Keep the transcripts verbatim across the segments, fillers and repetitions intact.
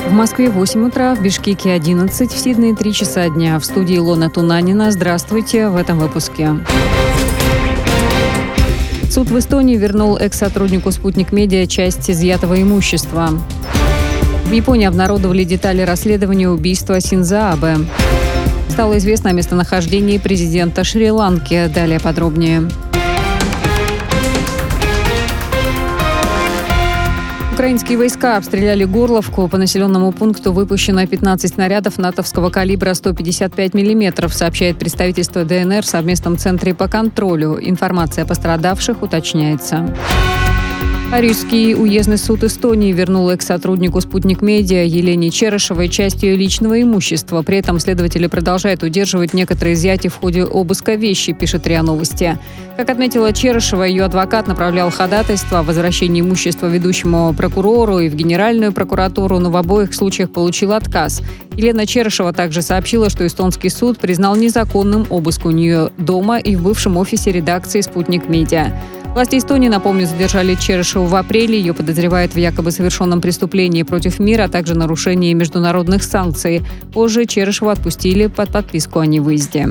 В Москве восемь утра, в Бишкеке одиннадцать, в Сиднее три часа дня. В студии Илона Тунанина. Здравствуйте в этом выпуске. Суд в Эстонии вернул экс-сотруднику «Спутник Медиа» часть изъятого имущества. В Японии обнародовали детали расследования убийства Синдзо Абэ. Стало известно о местонахождении президента Шри-Ланки. Далее подробнее. Украинские войска обстреляли Горловку. По населенному пункту выпущено пятнадцать снарядов натовского калибра сто пятьдесят пять миллиметров, сообщает представительство Дэ Эн Эр в совместном центре по контролю. Информация о пострадавших уточняется. Рижский уездный суд Эстонии вернул экс-сотруднику «Спутник Медиа» Елене Черышевой часть ее личного имущества. При этом следователи продолжают удерживать некоторые изъятия в ходе обыска вещи, пишет РИА Новости. Как отметила Черышева, ее адвокат направлял ходатайство о возвращении имущества ведущему прокурору и в Генеральную прокуратуру, но в обоих случаях получил отказ. Елена Черышева также сообщила, что эстонский суд признал незаконным обыск у нее дома и в бывшем офисе редакции «Спутник Медиа». Власти Эстонии, напомню, задержали Черышеву в апреле. Ее подозревают в якобы совершенном преступлении против мира, а также нарушении международных санкций. Позже Черышеву отпустили под подписку о невыезде.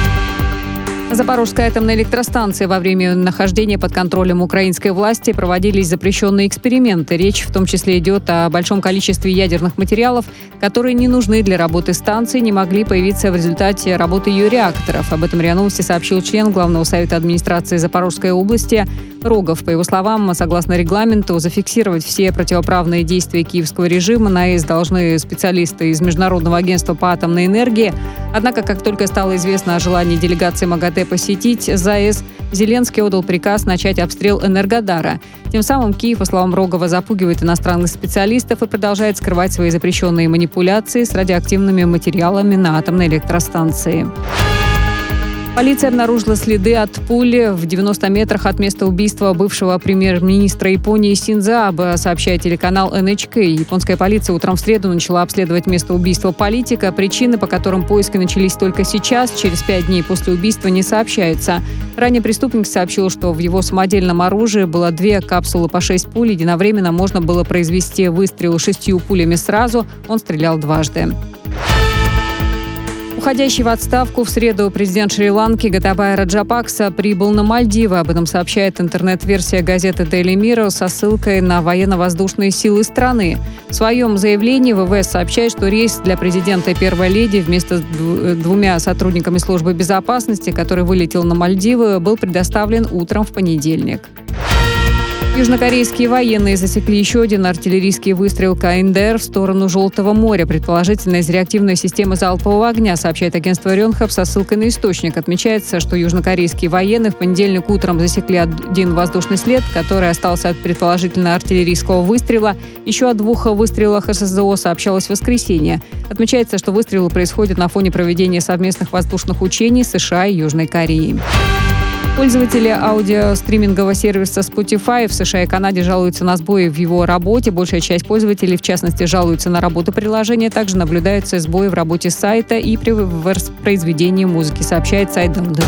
Запорожская атомная электростанция. Во время нахождения под контролем украинской власти проводились запрещенные эксперименты. Речь в том числе идет о большом количестве ядерных материалов, которые не нужны для работы станции, не могли появиться в результате работы ее реакторов. Об этом РИА Новости сообщил член Главного совета администрации Запорожской области Рогов. По его словам, согласно регламенту, зафиксировать все противоправные действия киевского режима на АЭС должны специалисты из Международного агентства по атомной энергии. Однако, как только стало известно о желании делегации МАГАТЭ посетить ЗАЭС, Зеленский отдал приказ начать обстрел Энергодара. Тем самым Киев, по словам Рогова, запугивает иностранных специалистов и продолжает скрывать свои запрещенные манипуляции с радиоактивными материалами на атомной электростанции. Полиция обнаружила следы от пули в девяноста метрах от места убийства бывшего премьер-министра Японии Синдзо Абэ, сообщает телеканал Эн Эйч Кей. Японская полиция утром в среду начала обследовать место убийства политика. Причины, по которым поиски начались только сейчас, через пять дней после убийства, не сообщаются. Ранее преступник сообщил, что в его самодельном оружии было две капсулы по шесть пуль. Единовременно можно было произвести выстрел шестью пулями сразу. Он стрелял дважды. Уходящий в отставку в среду президент Шри-Ланки Готабая Раджапакса прибыл на Мальдивы. Об этом сообщает интернет-версия газеты Daily Mirror со ссылкой на военно-воздушные силы страны. В своем заявлении вэ вэ эс сообщает, что рейс для президента и первой леди вместе с двумя сотрудниками службы безопасности, который вылетел на Мальдивы, был предоставлен утром в понедельник. Южнокорейские военные засекли еще один артиллерийский выстрел Ка Эн Дэ Эр в сторону Желтого моря, предположительно из реактивной системы залпового огня, сообщает агентство Рёнхап со ссылкой на источник. Отмечается, что южнокорейские военные в понедельник утром засекли один воздушный след, который остался от предположительно артиллерийского выстрела. Еще о двух выстрелах Эс Эс Зэ О сообщалось в воскресенье. Отмечается, что выстрелы происходят на фоне проведения совместных воздушных учений США и Южной Кореи. Пользователи аудиостримингового сервиса Spotify в США и Канаде жалуются на сбои в его работе. Большая часть пользователей, в частности, жалуются на работу приложения. Также наблюдаются сбои в работе сайта и при воспроизведении музыки, сообщает сайт Download.